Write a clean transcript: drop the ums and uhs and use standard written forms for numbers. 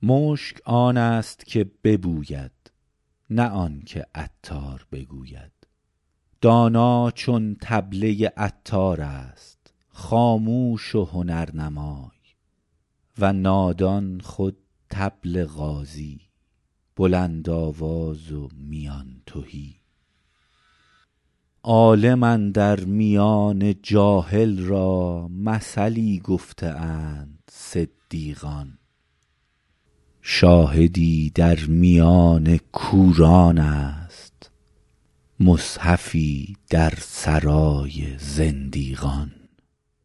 مشک آن است که ببوید نه آن که عطار بگوید. دانا چون طبله عطار است خاموش و هنرنمای. و نادان خود طبل غازی بلند آواز و میان تهی. عالم اندر میان جاهل را مثلی گفته اند صدیقان. شاهدی در میان کوران است مصحفی در سرای زندیقان.